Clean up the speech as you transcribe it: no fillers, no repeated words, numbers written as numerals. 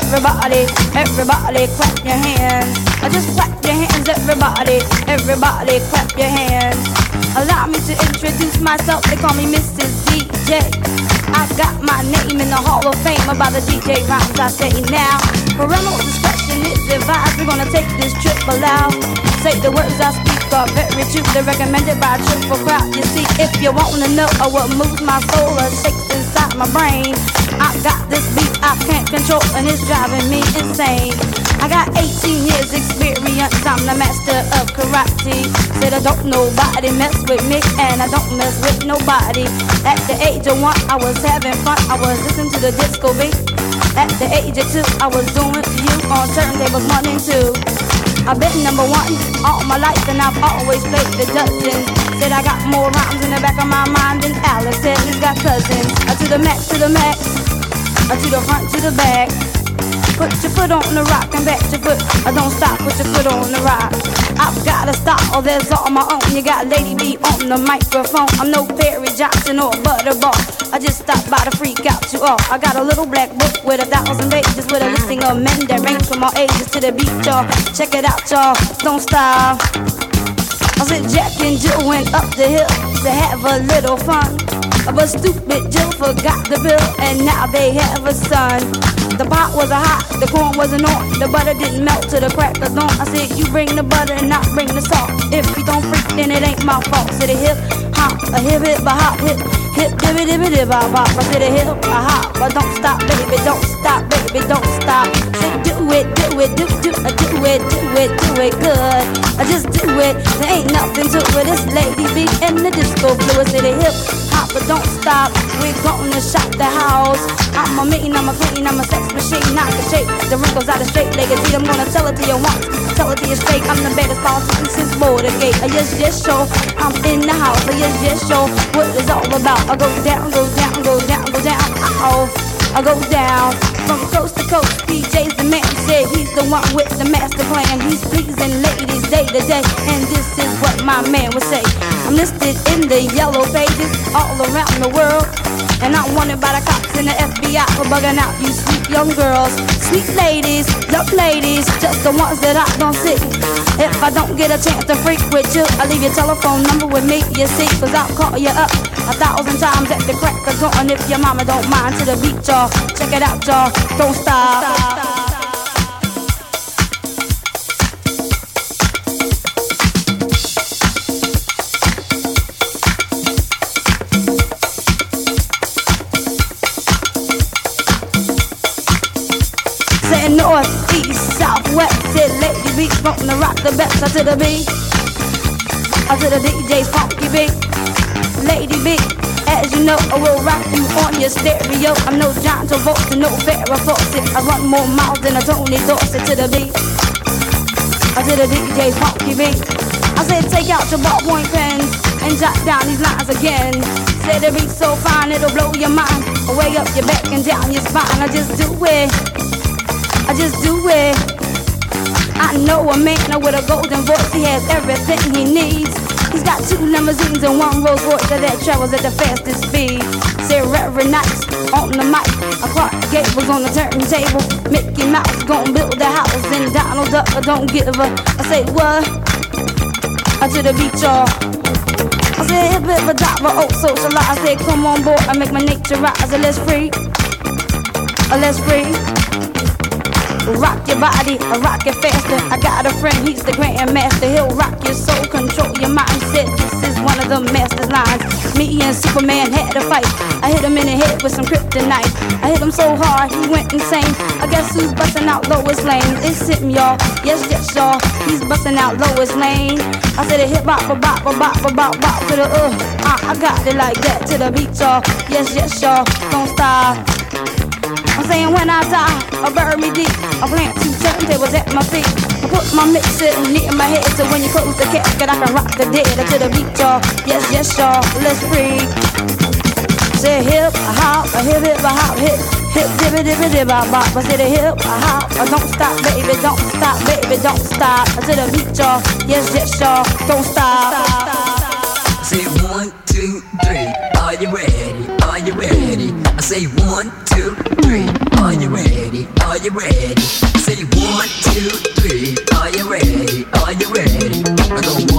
everybody, everybody clap your hands. Just clap your hands, everybody, everybody clap your hands. Allow me to introduce myself, they call me Mrs. DJ. I got my name in the Hall of Fame by the DJ rhymes I say now. Parental discretion is advised, we're gonna take this trip aloud. Say the words I speak are very true, they're recommended by a triple crowd. You see, if you wanna know what moves my soul or shakes inside my brain, I got this beat I can't control and it's driving me insane. I got 18 years experience, I'm the master of karate. Said I don't nobody mess with me and I don't mess with nobody. At the age of 1 I was having fun, I was listening to the disco beat. At the age of 2 I was doing to you on turntables 1 and 2. I've been number 1 all my life and I've always played the dozens. Said I got more rhymes in the back of my mind than Alex said he's got cousins. To the max, to the max, to the front, to the back. Put your foot on the rock and back your foot. Don't stop, put your foot on the rock. I've got a style that's all my own. You got Lady B on the microphone. I'm no Perry Johnson or Butterball. I just stopped by to freak out you all. I got a little black book with 1,000 pages with a listing of men that range from all ages to the beat, y'all. Check it out, y'all. Don't stop. I said Jack and Jill went up the hill to have a little fun. But stupid Jill forgot the bill and now they have a son. The pot wasn't hot, the corn wasn't on, the butter didn't melt to the crack of dawn. I said you bring the butter and not bring the salt. If you don't freak then it ain't my fault. Said a hip hop, a hip hip a hop, hip hip dibby dibby dib bop bop. I said a hip a hop, but don't stop baby, don't stop baby, don't stop. Say do it, do it, do it good. I just do it, there ain't nothing to it. This Lady B in the disco fluid. Say the hip hop, but don't stop. We're gonna shop the house. I'm a mean, I'm a clean, I'm a sex machine. Knock the shape, the wrinkles out of straight legacy. I'm gonna tell it to you once, tell it to you straight. I'm the baddest politician since Watergate. Yes, sure, I'm in the house. Yes, sure, what it's all about. I go down, go down, go down, go down. I go down from coast to coast. DJ's the man, said he's the one with the master plan. He's pleasing ladies day to day, and this is what my man would say. I'm listed in the yellow pages all around the world, and I'm wanted by the cops and the FBI for bugging out you sweet young girls. Sweet ladies, young ladies, just the ones that I don't see. If I don't get a chance to freak with you, I'll leave your telephone number with me, you see. Cause I'll call you up 1,000 times at the crack of dawn. If your mama don't mind, to the beat, y'all. Check it out, y'all. Don't stop. North, east, southwest, said Lady B gonna rock the best. To the beat, to the DJ's funky beat. Lady B, as you know, I will rock you on your stereo. I'm no John Travolta, no Farrah Fawcett. I run more miles than a Tony Dorsett. To the beat, to the DJ's funky beat. I said take out your ballpoint pens and jot down these lines again. Said the beat's so fine it'll blow your mind, way up your back and down your spine. I just do it. I just do it. I know a man with a golden voice. He has everything he needs. He's got 2 limousines and 1 Rolls Royce that travels at the fastest speed. Say Reverend Nice on the mic, Clark Gable's on the turntable. Mickey Mouse gon' build the house and Donald Duck don't give a. I say what? To the beat, y'all. I said hip hip a diver, oh socialize. I said come on board, I make my nature rise. Let's free, let's free. Rock your body, rock it faster. I got a friend, he's the grandmaster. He'll rock your soul, control your mindset. This is one of the master's lines. Me and Superman had a fight. I hit him in the head with some kryptonite. I hit him so hard, he went insane. I guess who's busting out Lois Lane? It's him, y'all. Yes, y'all. He's busting out Lois Lane. I said a hip hop, a bop, a bop, a bop, bop to the I got it like that to the beat, y'all. Yes, y'all. Don't stop. I'm saying when I die, I bury me deep. I plant 2 turntables at my feet. I put my mixer near my head, so when you close the casket, I can rock the dead to the beat, y'all. Yes, y'all. Let's freak. Say hip, a hop, a hip, hip, a hop, hip, hip, dibby, dibby, dibby, bop, bop. I said a hip, a hop, don't stop, baby, don't stop, baby, don't stop. To the beat, y'all. Yes, y'all. Don't stop. Say 1, 2, 3. Are you ready? Are you ready? I Say 1, 2, 3. Are you ready? Are you ready? Say 1, 2, 3. Are you ready? Are you ready? I go